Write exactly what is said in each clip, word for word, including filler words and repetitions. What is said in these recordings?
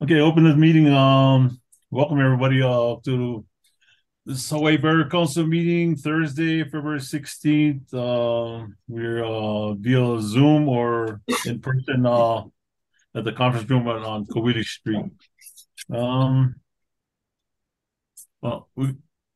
Okay, open this meeting. Um, welcome everybody uh to this Hawaii Borough Council meeting Thursday, February sixteenth. Uh, we're uh via Zoom or in person uh at the conference room on, on Kowili Street. Um, well, we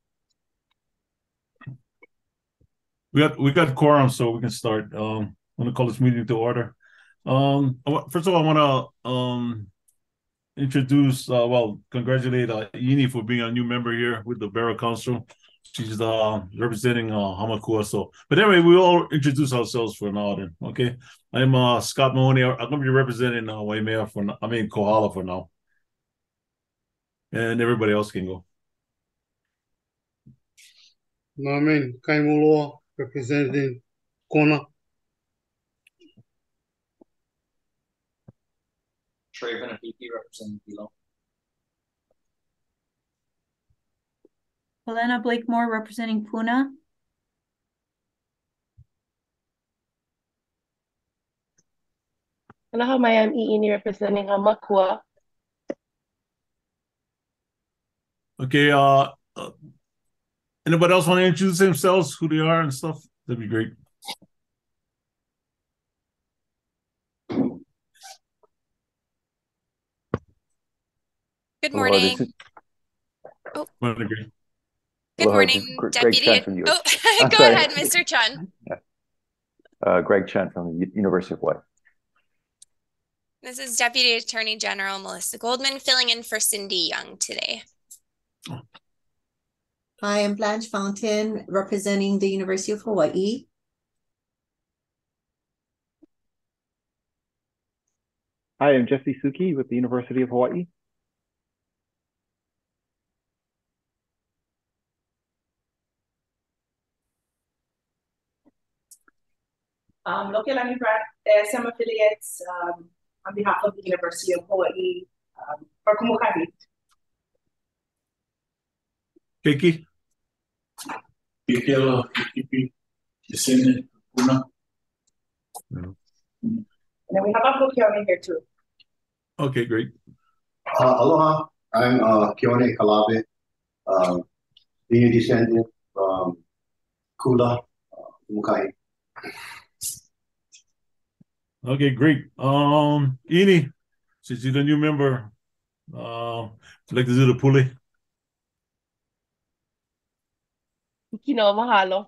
we got we got quorum, so we can start. Um, I'm gonna call this meeting to order. Um, I wa- first of all, I want to um introduce, uh, well, congratulate uh, Ini for being a new member here with the Borough Council. She's uh, representing uh, Hamakua. So, but anyway, we all introduce ourselves for now. Then, okay. I'm uh, Scott Mahoney. I'm going to be representing uh, Waimea for now. I mean Kohala for now, and everybody else can go. Norman Kaimuloa, representing Kona. Trey Benefiki, representing Kilo. Helena Blakemore representing Puna. Aloha, I am Iini representing Hamakua. Okay. Uh, uh, anybody else want to introduce themselves, who they are and stuff? That'd be great. Good Aloha, morning. this is- Oh, Well, agree. good Aloha, this is morning, Gr- Greg Deputy. Chen from U S. Oh, I'm go sorry. ahead, Mister Chun. Uh, Greg Chen from the U- University of Hawaii. This is Deputy Attorney General Melissa Goldman filling in for Cindy Young today. Hi, I'm Blanche Fountain, representing the University of Hawaii. Hi, I'm Jesse Suki with the University of Hawaii. Um, Lokelani Brad, S M affiliates um, on behalf of the University of Hawaii, um, for Kumukani. Keiki. Kikela, Kikipi, descendant, Puna. And then we have Uncle Keone here too. Okay, great. Uh, aloha, I'm uh, Keone Kalabe, uh, being a descendant from Kula, uh, Mukai. Okay, great. Um, Ini, since you're the new member, uh, would like to do the pulley. Kino mahalo.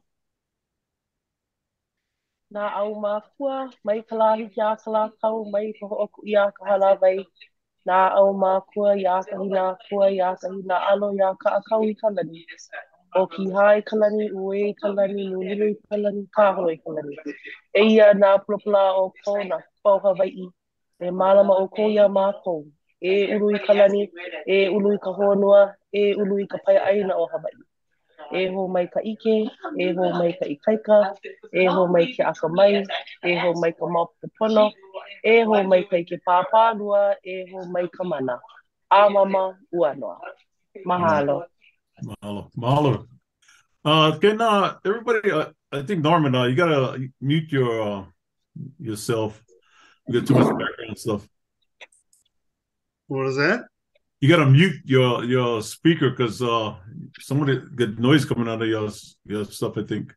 Na au makua, mai kalahi kia kalakau, mai ho'oku ia kahala vai. Na au makua ia kahina kua ia kahina alo ia ka akau I kalani. O ki hai kalani, ue kalani, nunilui kalani, kahoi kalani. E ia nā pulapula o kona, pau Hawaii. E malama o ko ia mākou. E ului kalani, e ului ka honua, e ului ka pai aina o Hawaii. E ho mai ka ike, e ho mai ka ikaika, e ho mai ke akamai, e ho mai ka mapupono, e ho mai ka ike pāpālua, e ho mai ka mana. A mama ua noa. Mahalo. Mahalo. Mahalo. Uh, can uh, everybody, uh, I think Norman, uh, you gotta mute your uh, yourself. You got too much background stuff. What is that? You gotta mute your your speaker because uh, somebody get noise coming out of your your stuff. I think.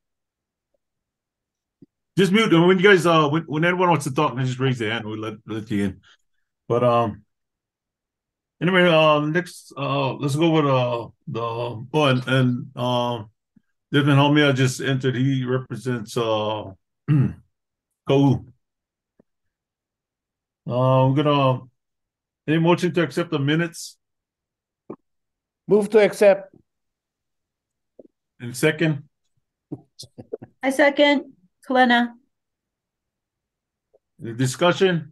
Just mute them when you guys uh when, when anyone wants to talk, then just raise their hand. We'll let let you in. But um. Anyway, uh, next, uh, let's go with uh the oh and and uh, Desmond Homia just entered. He represents uh Kau. Uh, I'm gonna any motion to accept the minutes. Move to accept. And second. I second. Helena. Any discussion.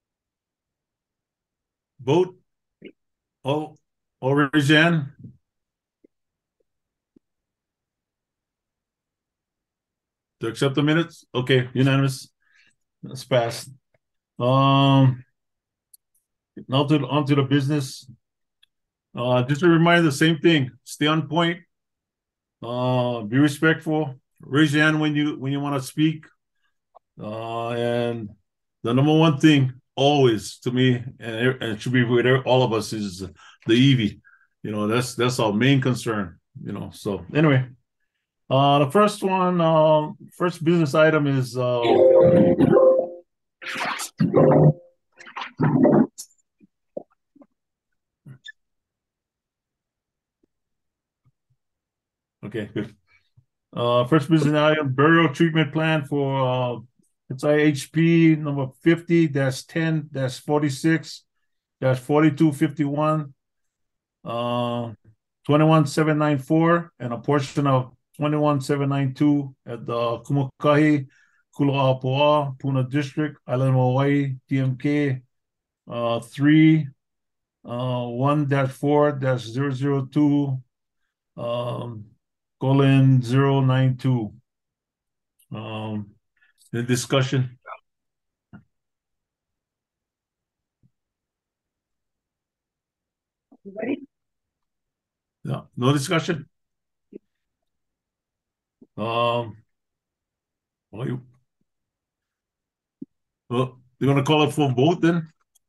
Vote. Oh, Orijan. To accept the minutes? Okay, unanimous. That's passed. Um, now to onto the business. Uh, just a reminder, the same thing. Stay on point. Uh, be respectful. Raise your hand when you when you want to speak. Uh, and the number one thing, always to me, and, and it should be with all of us, is the E V. You know, that's that's our main concern. You know, so anyway, uh, the first one, uh, first business item is. Uh, Okay, good. Uh, first business item, burial treatment plan for uh, it's I H P number fifty ten forty-six forty-two fifty-one, uh, twenty-one seven ninety-four, and a portion of twenty-one seven ninety-two at the Kumukahi, Kulaʻapoʻa, Puna District, Island of Hawaii, T M K uh, three uh, one four zero zero two. Um, colon zero nine two. Um, the discussion. Ready? No, no discussion. Um, well, you, well, you're gonna call it for vote then?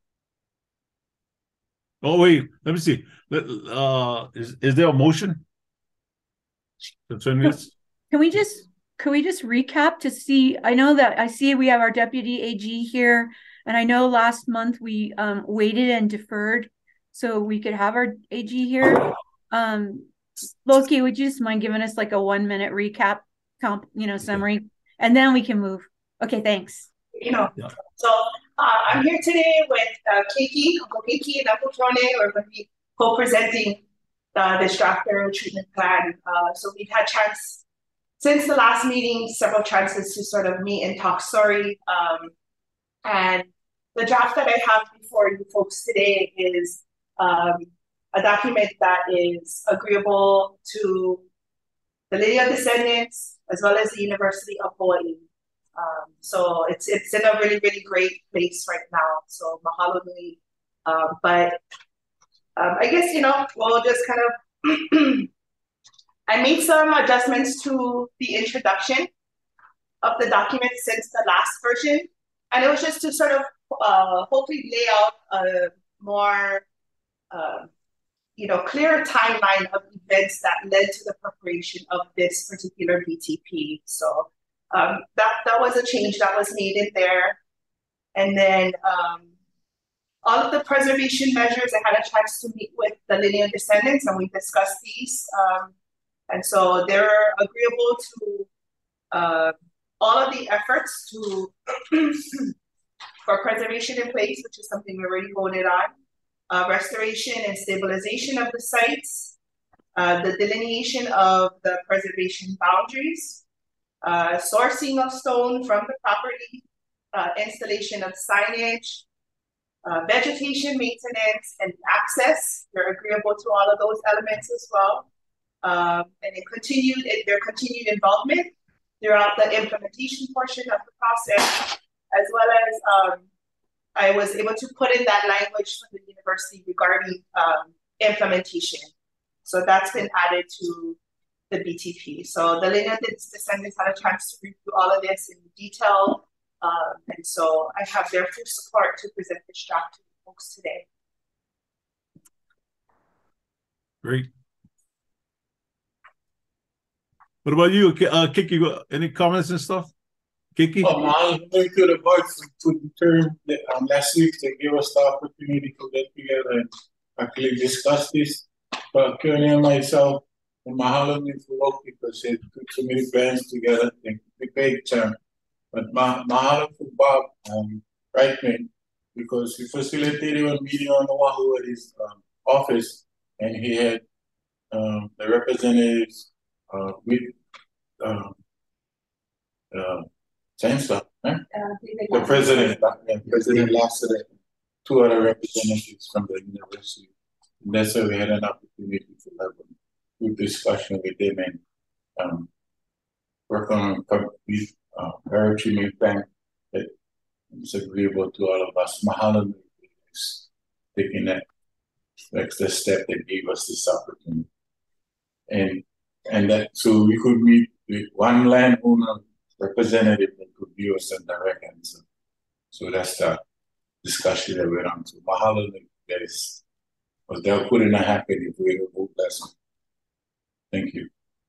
Oh wait, let me see. Let, uh, is is there a motion? Concerning this? Can we just can we just recap to see? I know that I see we have our deputy A G here, and I know last month we um waited and deferred so we could have our A G here. Um, Loki, would you just mind giving us like a one minute recap, comp, you know, summary, and then we can move. Okay, thanks. You know, Yeah. so uh, I'm here today with uh, Keiki, Uncle Keiki, and Uncle Tone. We're going to be co-presenting uh, this draft burial treatment plan. Uh, so we've had chance since the last meeting, several chances to sort of meet and talk story. Um, and the draft that I have before you folks today is um, a document that is agreeable to the lineal descendants as well as the University of Hawaii. Um, so it's it's in a really, really great place right now. So mahalo nui. Um, but um, I guess, you know, we'll just kind of, I made some adjustments to the introduction of the document since the last version. And it was just to sort of uh, hopefully lay out a more, uh, you know, clearer timeline of events that led to the preparation of this particular B T P. So um, that, that was a change that was made in there. And then um, all of the preservation measures, I had a chance to meet with the lineal descendants and we discussed these. Um, and so they're agreeable to uh, all of the efforts to for preservation in place, which is something we already voted on. Uh, restoration and stabilization of the sites, uh, the delineation of the preservation boundaries, uh, sourcing of stone from the property, uh, installation of signage, uh, vegetation maintenance, and access. They're agreeable to all of those elements as well. Um, and it continued, it, their continued involvement throughout the implementation portion of the process, as well as um, I was able to put in that language from the university regarding um, implementation. So that's been added to the B T P. So the lineal descendants had a chance to review all of this in detail. Um, and so I have their full support to present this draft to you folks today. Great. What about you, uh, Kiki? Any comments and stuff? Kiki? Um, I'll thank you the board for the term that, um, last week to give us the opportunity to get together and actually discuss this. But Keone and myself, and mahalo nui for work because it took so many bands together and the big term. But ma mahalo for Bob, um, Reitman, because he facilitated a meeting on Oahu at his um, office, and he had um, the representatives uh, with um, uh, same stuff, right? Uh, the president, uh, President Lassiter, two other representatives from the university. And that's why we had an opportunity to have a good discussion with them and um, work on a uh, very treatment plan that is agreeable to all of us. Mahalo is taking that extra step that gave us this opportunity. And and that so we could meet with one landowner representative that could view us in direct answer. So that's the discussion that went on. So mahalo guys. Because they'll put in a happy if we vote lesson. Thank you.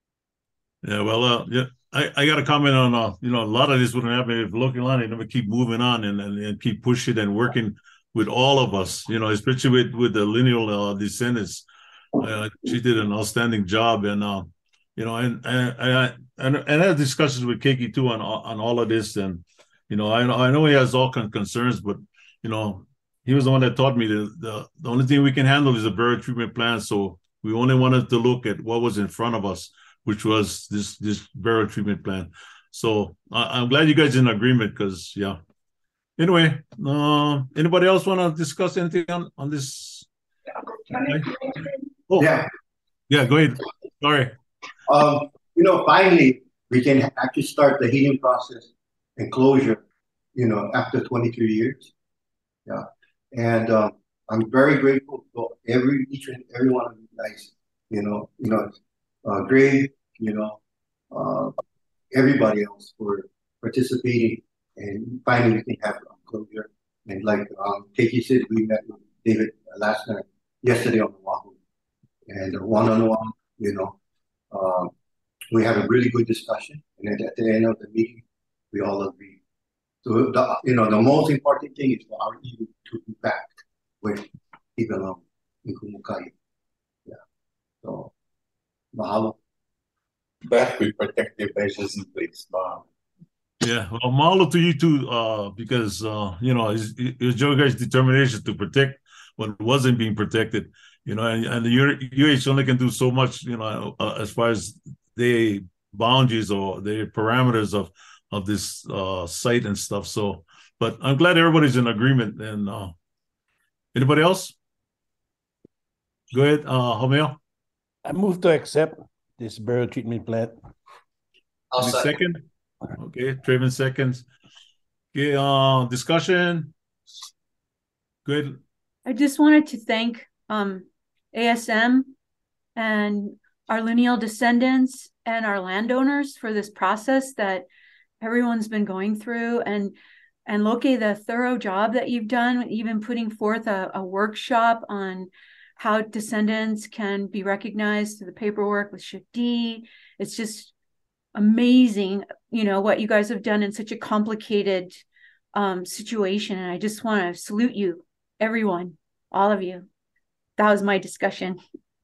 Yeah, well, uh, yeah, I, I got to comment on, uh, you know, a lot of this wouldn't happen if Local Line never keep moving on and, and, and keep pushing and working with all of us, you know, especially with, with the lineal uh, descendants. Uh, she did an outstanding job, and uh, you know, and and and and, and I had discussions with Keiki too on on all of this, and you know, I know I know he has all kind of concerns, but you know, he was the one that taught me that the the only thing we can handle is a burial treatment plan. So we only wanted to look at what was in front of us, which was this this burial treatment plan. So I, I'm glad you guys are in agreement, because yeah. Anyway, uh, anybody else want to discuss anything on on this? Okay. Oh, Yeah. Yeah, go ahead. Sorry. Um, you know, finally, we can actually start the healing process and closure, you know, after twenty-three years. Yeah. And um, I'm very grateful for every, each and every one of you guys, you know, you know, uh, Greg, you know, uh, everybody else for participating, and finally we can have closure. And like um, Keiki said, we met with David last night, yesterday on the Wahoo, and one-on-one, you know, um, we had a really good discussion, and at, at the end of the meeting, we all agreed. So the, you know, the most important thing is for our Iwi to be back where he belongs, in Kumukai. Yeah. So, mahalo. Back with protective measures in place, Bob. Yeah, well, mahalo to you too, uh, because uh, you know, it's, it's your guys' determination to protect what wasn't being protected, you know, and, and the U H only can do so much, you know, uh, as far as the boundaries or the parameters of of this uh, site and stuff. So, but I'm glad everybody's in agreement. And uh, anybody else? Go ahead, uh, Homeo. I move to accept this burial treatment plan. I'll Any second. second? Okay, Traven seconds. Okay, uh, discussion. Good. I just wanted to thank um, A S M and our lineal descendants and our landowners for this process that everyone's been going through, and and Loke, the thorough job that you've done, even putting forth a, a workshop on how descendants can be recognized through the paperwork with Shift D. It's just amazing, you know, what you guys have done in such a complicated um, situation. And I just want to salute you, everyone, all of you. That was my discussion.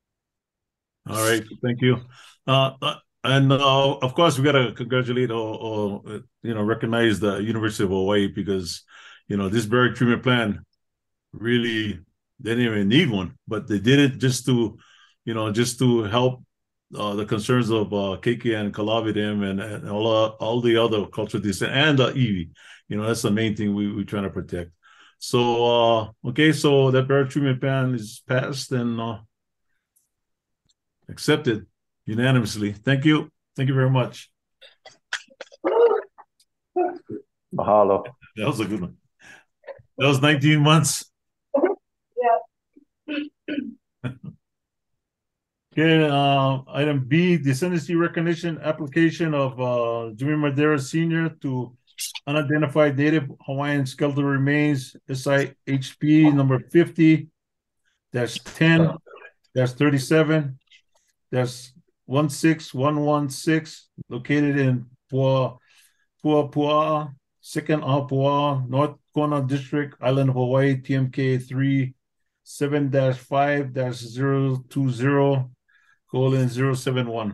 All right, thank you. Uh, and uh, of course, we got to congratulate or, or you know recognize the University of Hawaii, because you know this burial treatment plan really, they didn't even need one, but they did it just to you know just to help uh, the concerns of uh, Keiki and Kalavidim and, and all uh, all the other cultural descent and the uh, Iwi. You know that's the main thing we we trying to protect. So uh, okay, so that burial treatment plan is passed and uh, accepted unanimously. Thank you. Thank you very much. Mahalo. That was a good one. That was nineteen months. Yeah. Okay, uh, item B, descendancy recognition application of uh, Jimmy Madera Senior to unidentified native Hawaiian skeletal remains, S I H P number fifty dash ten dash thirty-seven dash one six one one six, located in Pua Pua, second Apua, North Kona District, Island of Hawaii, T M K three seven dash five dash zero two zero colon zero seven one.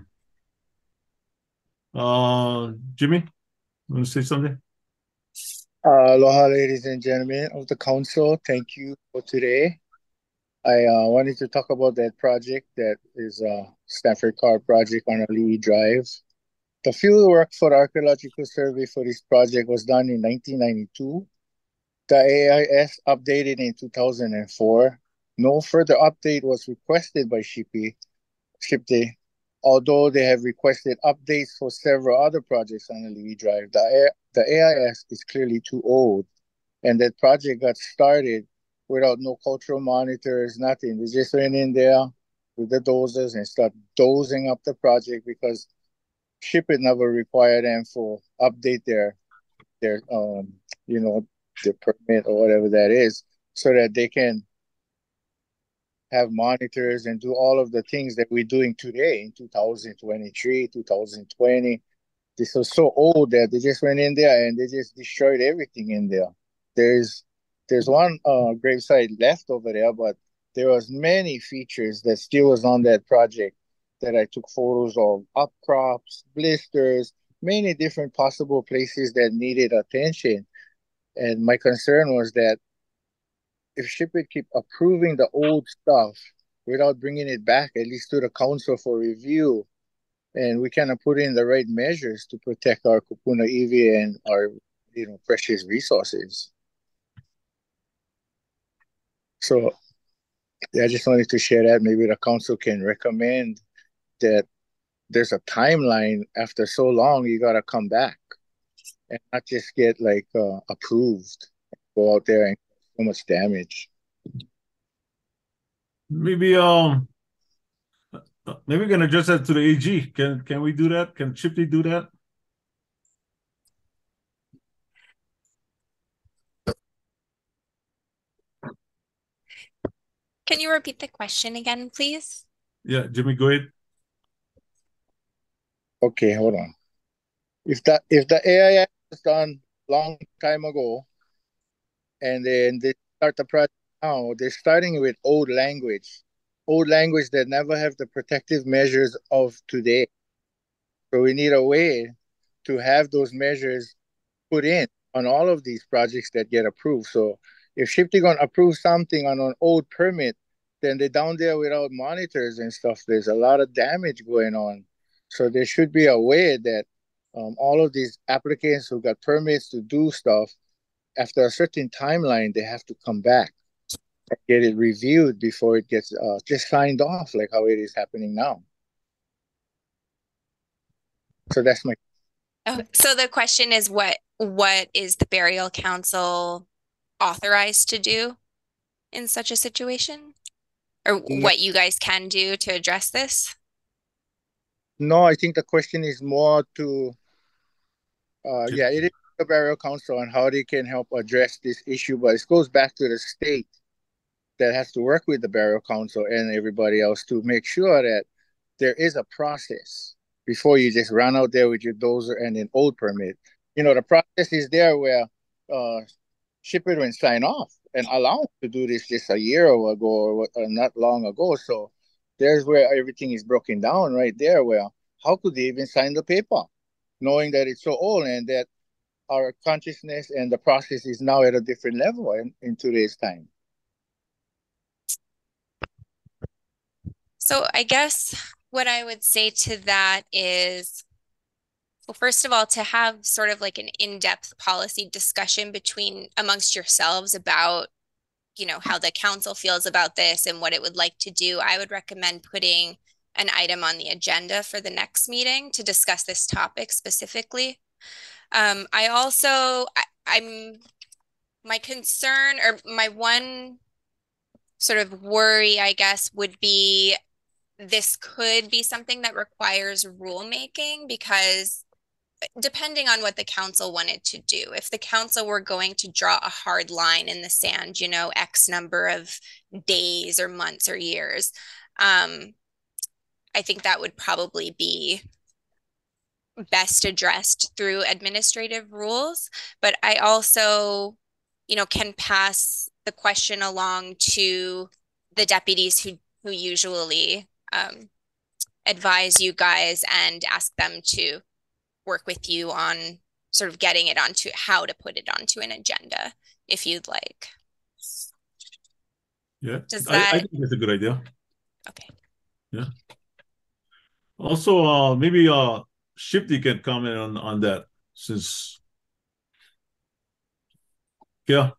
Uh, Jimmy, you want to say something? Uh, aloha, ladies and gentlemen of the council. Thank you for today. I uh, wanted to talk about that project that is a Stanford Carr project on Ali'i Drive. The field work for the archaeological survey for this project was done in nineteen ninety-two. The A I S updated in two thousand four. No further update was requested by SHPE, SHPE, although they have requested updates for several other projects on Ali'i Drive. The, the A I S is clearly too old, and that project got started without no cultural monitors, nothing. They just went in there with the dozers and start dozing up the project because SHPE never required them for update their their um you know the permit or whatever that is, so that they can have monitors and do all of the things that we're doing today in two thousand twenty-three, two thousand twenty. This was so old that they just went in there and they just destroyed everything in there. There's there's one uh, gravesite left over there, but there was many features that still was on that project that I took photos of, upcrops, blisters, many different possible places that needed attention. And my concern was that if SHPE would keep approving the old stuff without bringing it back, at least to the council for review, and we kind of put in the right measures to protect our Kupuna Iwi and our, you know, precious resources. So yeah, I just wanted to share that. Maybe the council can recommend that there's a timeline. After so long, you got to come back and not just get like uh, approved, go out there and so much damage. Maybe um maybe we can address that to the A G. Can can we do that? Can SHPE do that? Can you repeat the question again, please? Yeah, Jimmy, go ahead. Okay, hold on. If that if the A I S was done long time ago, and then they start the project now, they're starting with old language, old language that never have the protective measures of today. So we need a way to have those measures put in on all of these projects that get approved. So if SHPE gonna approve something on an old permit, then they're down there without monitors and stuff. There's a lot of damage going on. So there should be a way that um, all of these applicants who got permits to do stuff, after a certain timeline, they have to come back and get it reviewed before it gets uh, just signed off, like how it is happening now. So that's my. Oh, so the question is, what what is the burial council authorized to do in such a situation, or No. what you guys can do to address this? No, I think the question is more to, uh, yeah, it is the burial council and how they can help address this issue, but it goes back to the state that has to work with the burial council and everybody else to make sure that there is a process before you just run out there with your dozer and an old permit. You know, the process is there where uh, SHPE will sign off and allow them to do this just a year ago or, or not long ago. So there's where everything is broken down right there, where how could they even sign the paper knowing that it's so old and that our consciousness and the process is now at a different level in, in today's time. So I guess what I would say to that is, well, first of all, to have sort of like an in-depth policy discussion between amongst yourselves about, you know, how the council feels about this and what it would like to do, I would recommend putting an item on the agenda for the next meeting to discuss this topic specifically. Um, I also, I, I'm, my concern or my one sort of worry, I guess, would be this could be something that requires rulemaking, because depending on what the council wanted to do, if the council were going to draw a hard line in the sand, you know, X number of days or months or years, um, I think that would probably be best addressed through administrative rules. But I also, you know, can pass the question along to the deputies who, who usually um, advise you guys and ask them to work with you on sort of getting it onto how to put it onto an agenda, if you'd like. Yeah, Does I, that... I think that's a good idea. Okay. Yeah. Also, uh, maybe uh, SHPE can comment on on that, since. Yeah.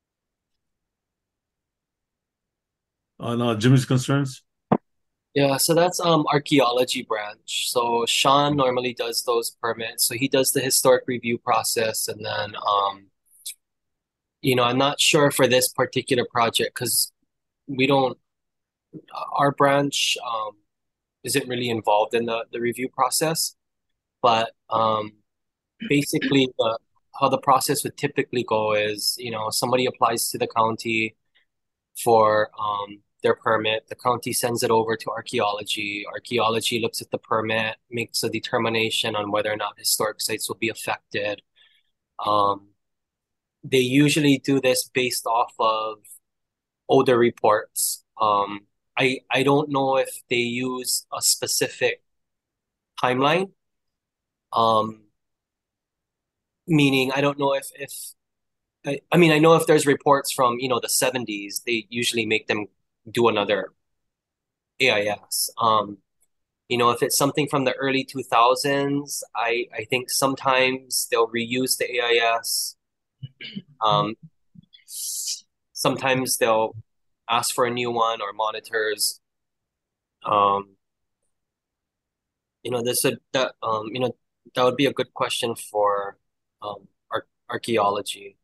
On uh, Jimmy's concerns. Yeah, so that's um archaeology branch. So Sean normally does those permits. So he does the historic review process, and then um you know, I'm not sure for this particular project because we don't our branch um isn't really involved in the, the review process. But um basically the how the process would typically go is, you know, somebody applies to the county for um, their permit. The county sends it over to archaeology. Archaeology looks at the permit, makes a determination on whether or not historic sites will be affected. Um, they usually do this based off of older reports. Um, I I don't know if they use a specific timeline. Um, meaning I don't know if if I, I mean I know if there's reports from, you know, the seventies, they usually make them do another A I S. Um, you know, if it's something from the early two thousands, I I think sometimes they'll reuse the A I S. Um, sometimes they'll ask for a new one or monitors. Um, you know, this would that um, you know, that would be a good question for um ar archaeology.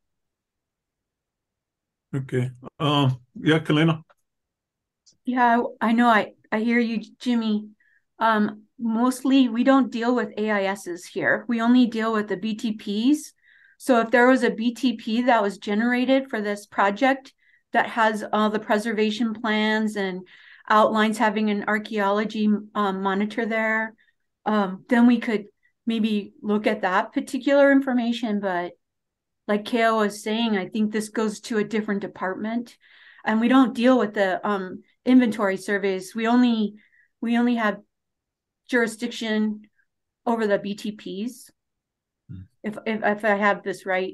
Okay. Um, yeah, Kalina. Yeah, I I know. I, I hear you, Jimmy. Um, mostly we don't deal with A I Ss here. We only deal with the B T Ps. So if there was a B T P that was generated for this project that has all the preservation plans and outlines having an archaeology um, monitor there, um, then we could maybe look at that particular information. But like Kale was saying, I think this goes to a different department, and we don't deal with the um, inventory surveys. We only we only have jurisdiction over the B T Ps. Hmm. If if if I have this right,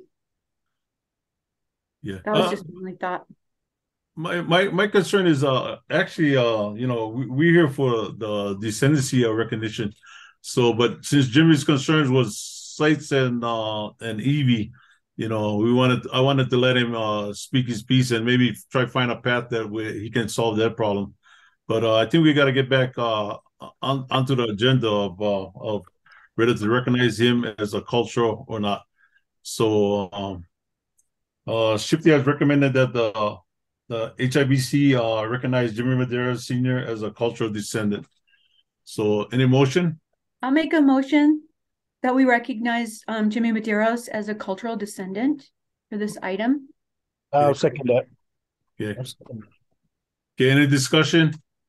Yeah. that was Uh, just my thought. my my my concern is uh actually uh you know we, we're here for the descendancy of recognition. So, but since Jimmy's concerns was sites and uh and Evie, you know, we wanted I wanted to let him uh speak his piece and maybe try to find a path that we, he can solve that problem. But uh, I think we got to get back uh on onto the agenda of uh of whether to recognize him as a cultural or not. So um uh Shifty has recommended that the the H I B C uh recognize Jimmy Madera Senior as a cultural descendant. So any motion? I'll make a motion that we recognize um, Jimmy Medeiros as a cultural descendant for this item. I'll second that. Okay. Okay, any discussion?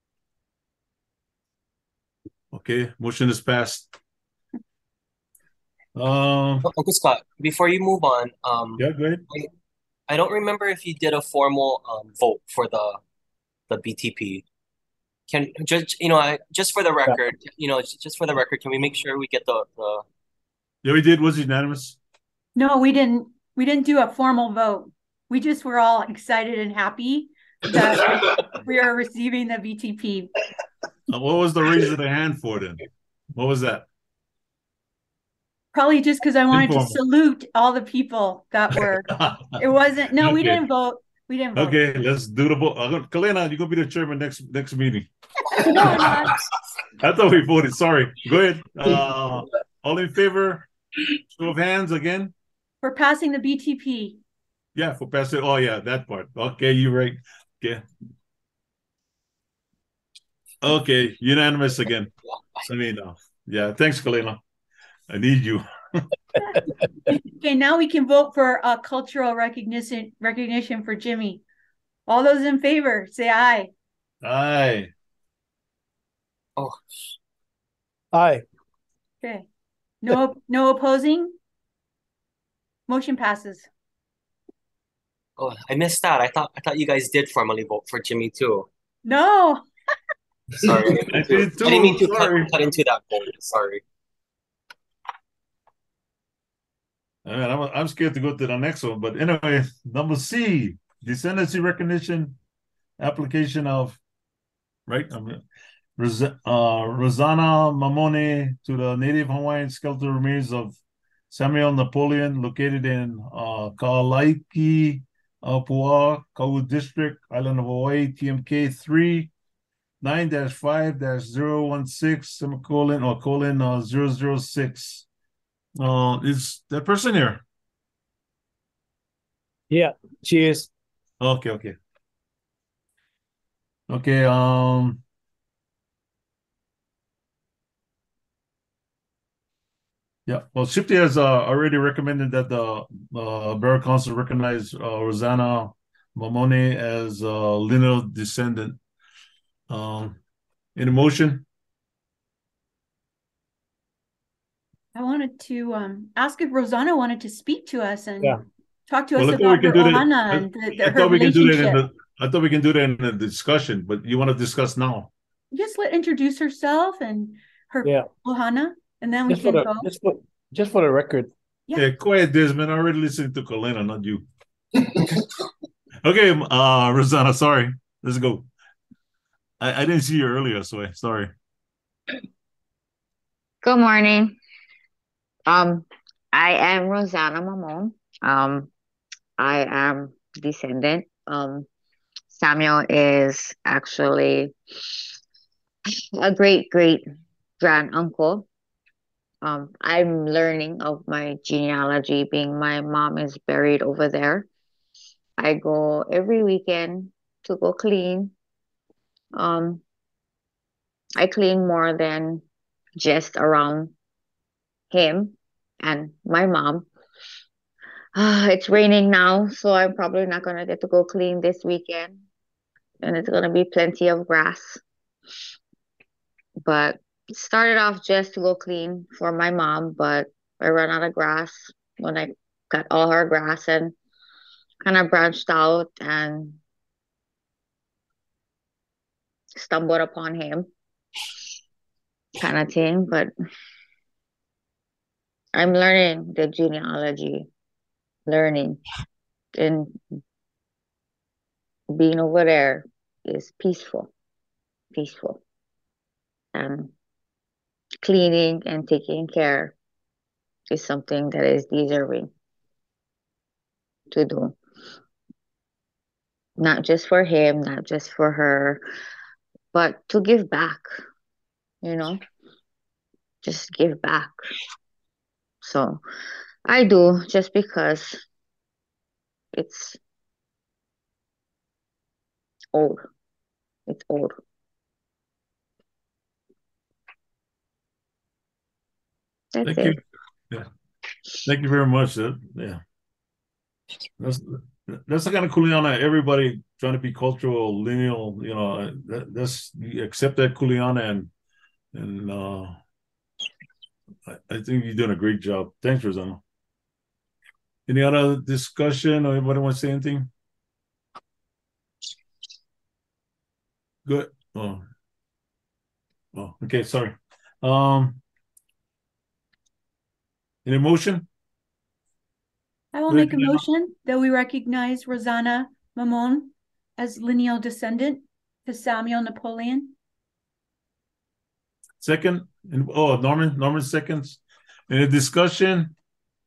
Okay, motion is passed. Um, Uncle Scott, before you move on, um, yeah, go ahead. I, I don't remember if you did a formal um vote for the the B T P. Can just you know, I just for the record, you know, just for the record, can we make sure we get the the Yeah, we did. Was it unanimous? No, we didn't. We didn't do a formal vote. We just were all excited and happy that we are receiving the B T P. Uh, what was the raise of the hand for then? What was that? Probably just because I wanted Informal. to salute all the people that were. It wasn't. No, we Okay. didn't vote. We didn't vote. Okay, let's do the vote. Uh, Kalena, you're gonna be the chairman next next meeting. No, I'm not. I thought we voted. Sorry. Go ahead. Uh, all in favor? Show of hands again. We're passing the B T P. Yeah, for passing. Oh yeah, that part. Okay, you're right. Okay. Okay, unanimous again. I mean, uh, yeah. Thanks, Kalena. I need you. Okay, now we can vote for a uh, cultural recognition recognition for Jimmy. All those in favor, say aye. Aye. Oh, aye. Okay. No, no opposing. Motion passes. oh, I missed that. I thought I thought you guys did formally vote for Jimmy too. No. Sorry, I I didn't mean did to, too. I didn't mean to cut, Sorry. cut into that vote. Sorry. I mean, I'm, I'm scared to go to the next one, but anyway, number C, descendancy recognition application of, right? I'm, Ros- uh, Rosanna Mamone to the Native Hawaiian skeletal remains of Samuel Napoleon, located in uh, Kaalaiki, uh, Pua, Kau District, Island of Hawaii, T M K three nine five zero one six semicolon or colon uh, zero zero six. Uh, is that person here? Yeah, she is. Okay, okay. Okay, um, Yeah, well, Shifty has uh, already recommended that the uh, Borough Council recognize uh, Rosanna Mamone as a lineal descendant. Um, in a motion, I wanted to um, ask if Rosanna wanted to speak to us and Yeah. talk to well, us I thought we about can her do that. ohana I, and the, the, I her thought we can do that in relationship. the. I thought we can do that in the discussion, but you want to discuss now? Just let introduce herself and her Yeah. ohana, and then we Just for can the go. just for just for the record. Yeah. Yeah, quiet, Desmond. I'm already listening to Colena, not you. Okay, uh, Rosanna, sorry. Let's go. I, I didn't see you earlier, so I sorry. Good morning. Um, I am Rosanna Mamon. Um, I am descendant. Um, Samuel is actually a great great grand uncle. Um, I'm learning of my genealogy, being my mom is buried over there. I go every weekend to go clean. Um, I clean more than just around him and my mom. Uh, it's raining now, so I'm probably not gonna get to go clean this weekend. And it's gonna be plenty of grass. But it started off just to go clean for my mom, but I ran out of grass when I got all her grass and kind of branched out and stumbled upon him kind of thing. But I'm learning the genealogy, learning, and being over there is peaceful, peaceful. And cleaning and taking care is something that is deserving to do. Not just for him, not just for her, but to give back, you know, just give back. So I do just because it's old. It's old. That's Thank it. you. Yeah. Thank you very much. Uh, yeah. That's that's the kind of Kuleana everybody trying to be cultural, lineal, you know, that, that's you accept that Kuleana and and uh I, I think you're doing a great job. Thanks, Rosanna. Any other discussion or anybody want to say anything? Good. Oh. Oh, okay, sorry. Um any motion? I will Good, make a Kalima. motion that we recognize Rosanna Mamon as lineal descendant to Samuel Napoleon. Second, and oh, Norman, Norman seconds. Any discussion?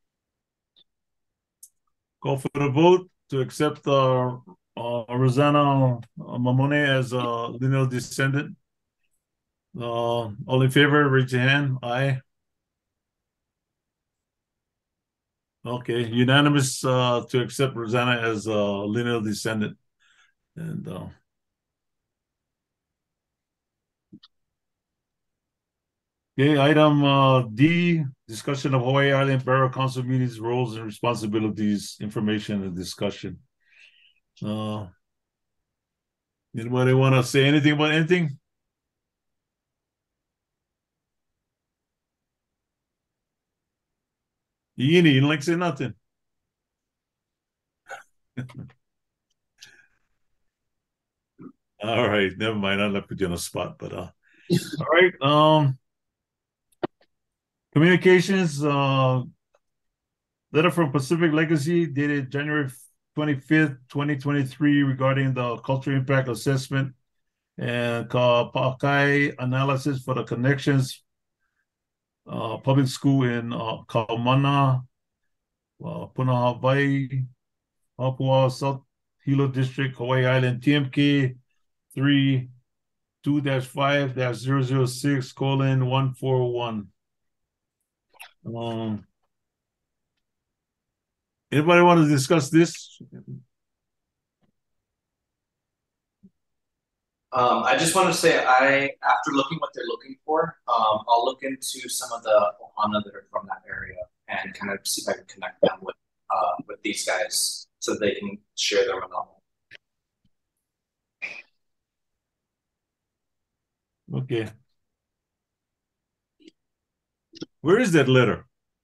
Call for the vote to accept uh, uh, Rosanna Mamone as a lineal descendant. Uh, all in favor, raise your hand. Aye. Okay, unanimous uh, to accept Rosanna as a lineal descendant. And uh, okay, item uh, D, discussion of Hawaii Island Borough Council meetings, roles and responsibilities, information and discussion. Uh, anybody want to say anything about anything? You didn't like say nothing. All right, never mind. I'm not put you on the spot, but uh, all right. Um, communications. Uh, letter from Pacific Legacy dated January twenty-fifth, twenty twenty-three, regarding the cultural impact assessment and Kapakai analysis for the Connections uh, public school in uh, Kaumana, uh, Puna, Hawaii, Papua, South Hilo District, Hawaii Island, T M K three two dash five dash zero zero six colon one four one. Um, anybody want to discuss this? Um, I just want to say, I after looking what they're looking for, um, I'll look into some of the ohana that are from that area. and kind of see if I can connect them with uh with these guys so they can share their knowledge. Okay. Where is that letter?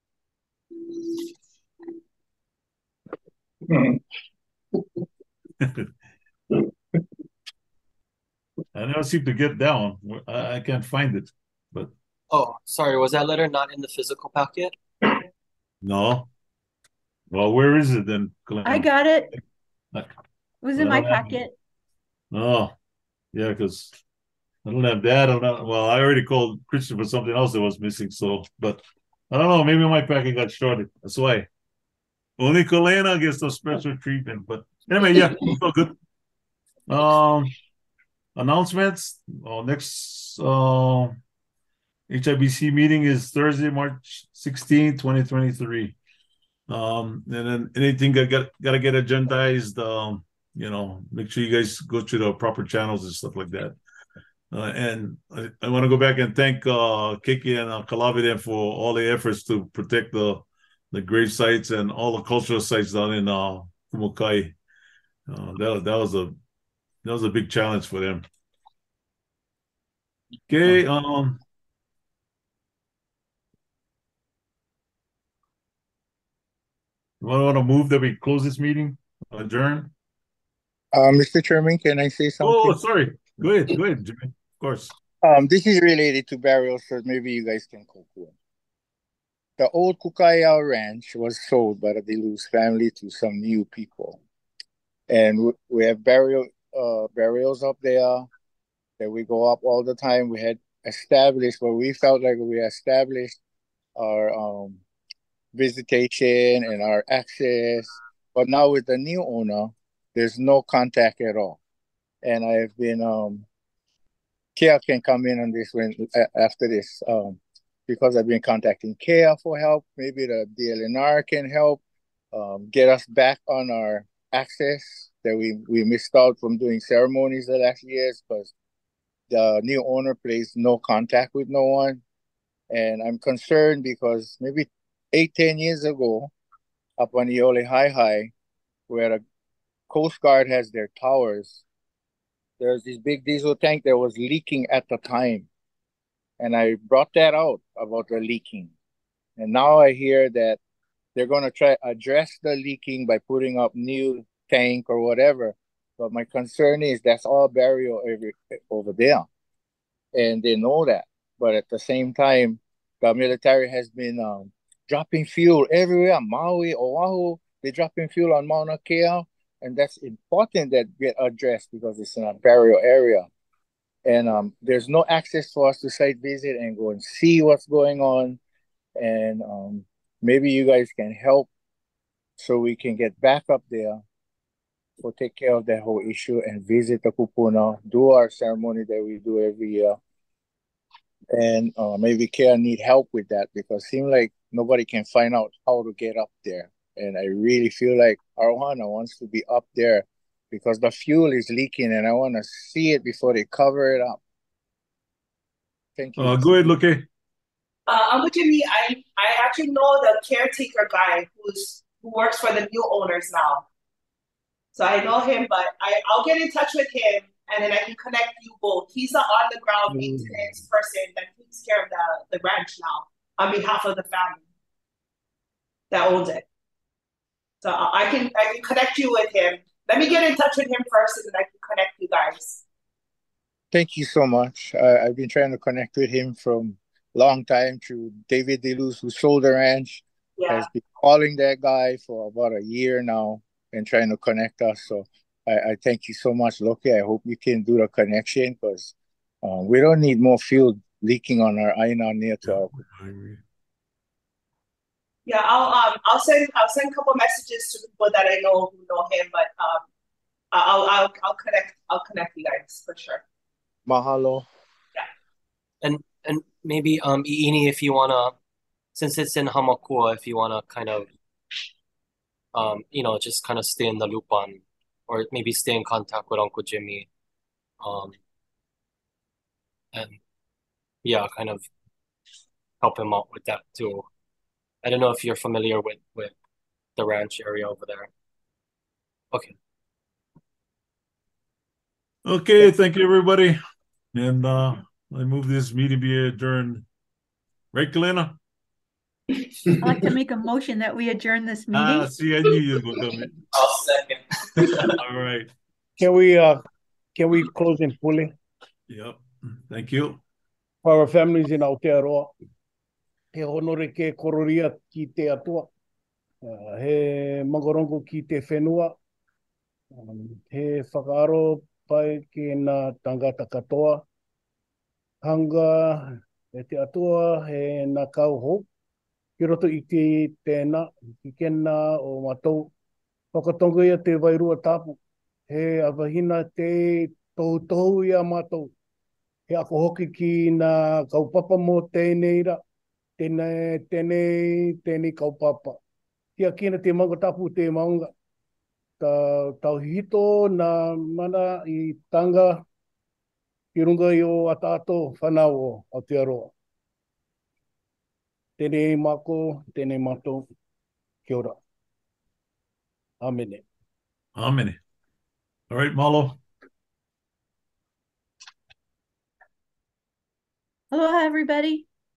I never seem to get down. I, I can't find it, but Oh, sorry, was that letter not in the physical packet? no. Well, where is it then, Kalina? I got it. I, It was I in my don't have it. packet. Oh, yeah, because I don't have that. I don't, well, I already called Christian for something else that was missing. So, but I don't know. Maybe my packet got shorted. That's why. Only Kalina gets the special treatment. But anyway, yeah, it's all good. Um, announcements. Oh, next uh, H I B C meeting is Thursday, March sixteenth, twenty twenty-three. Um, and then anything that got got to get agendized, um, you know, make sure you guys go to the proper channels and stuff like that. Uh, and I, I want to go back and thank uh, Kiki and uh, Kalaviden for all the efforts to protect the the grave sites and all the cultural sites down in uh, Kumukai. Uh, that that was a that was a big challenge for them. Okay. Um. You want to move that we close this meeting, adjourn? Uh, Mister Chairman, can I say something? Oh, sorry. Go ahead. Go ahead, Jimmy. Of course. Um, this is related to burials, so maybe you guys can cope with. The old Kukaya Ranch was sold by the DeLuz family to some new people. And we, we have burial uh, burials up there that we go up all the time. We had established, but we felt like we established our um, visitation and our access. But now with the new owner, there's no contact at all. And I've been, um, Kia can come in on this when after this, um, because I've been contacting Kia for help. Maybe the D L N R can help um, get us back on our access that we, we missed out from doing ceremonies the last years because the new owner plays no contact with no one. And I'm concerned because maybe eight, ten years ago, up on Iole High High, where the Coast Guard has their towers, there's this big diesel tank that was leaking at the time. And I brought that out about the leaking. And now I hear that they're going to try address the leaking by putting up new tank or whatever. But my concern is that's all burial every, over there. And they know that. But at the same time, the military has been um, dropping fuel everywhere. Maui, Oahu, they're dropping fuel on Mauna Kea. And that's important that get addressed because it's in a burial area. And um, there's no access for us to site visit and go and see what's going on. And um, maybe you guys can help so we can get back up there for take care of that whole issue and visit the kupuna, do our ceremony that we do every year. And uh, maybe Kia need help with that because it seems like nobody can find out how to get up there. And I really feel like Arohana wants to be up there because the fuel is leaking and I want to see it before they cover it up. Thank you. Uh, go ahead, Luke. Uh, Uncle Jimmy, I I actually know the caretaker guy who's who works for the new owners now. So I know him, but I, I'll get in touch with him and then I can connect you both. He's the on the ground maintenance person that takes care of the, the ranch now on behalf of the family that owns it. So I can I can connect you with him. Let me get in touch with him first and then I can connect you guys. Thank you so much. Uh, I've been trying to connect with him from long time through David DeLuz, who sold the ranch. Yeah. Has been calling that guy for about a year now and trying to connect us. So I, I thank you so much, Loki. I hope you can do the connection because uh, we don't need more fuel leaking on our Aina near to our. Yeah, I'll um I'll send I'll send a couple messages to people that I know who know him, but um I'll I'll I'll connect I'll connect you guys for sure. Mahalo. And and maybe um Iini, if you wanna, since it's in Hamakua, if you wanna kind of um you know just kind of stay in the loop on, or maybe stay in contact with Uncle Jimmy, um and yeah, kind of help him out with that too. I don't know if you're familiar with with the ranch area over there. Okay. Okay, thank you, everybody. And uh, I move this meeting be adjourned. Right, Kalina? I'd like to make a motion that we adjourn this meeting. Ah, see, I knew you were going to come I'll second. All right. Can we, uh, can we close in fully? Yep. Thank you. For our families in Aotearoa, he honore ke kororia ki te atua. Uh, he magorongo ki te whenua. Um, he whakaaro pai ki nā tangata katoa. Hanga e te atua he nā kau hou. Ki roto i te tēnā, ki kena o mātou. Whakatonga ia te wairua tāpu. He awahina te tohu ia mātou. He ako hoki ki nā kaupapa mō tēnei ra. Tēnei, tēnei, tēnei kaupapa. Kia kina te maunga tapu te maunga. Ta, tau hito nā mana i tanga i runga i o atato whanau o Aotearoa. Tēnei mako, tēnei mātou. Kia ora. Amene. Amene. All right, Malo. Aloha, everybody.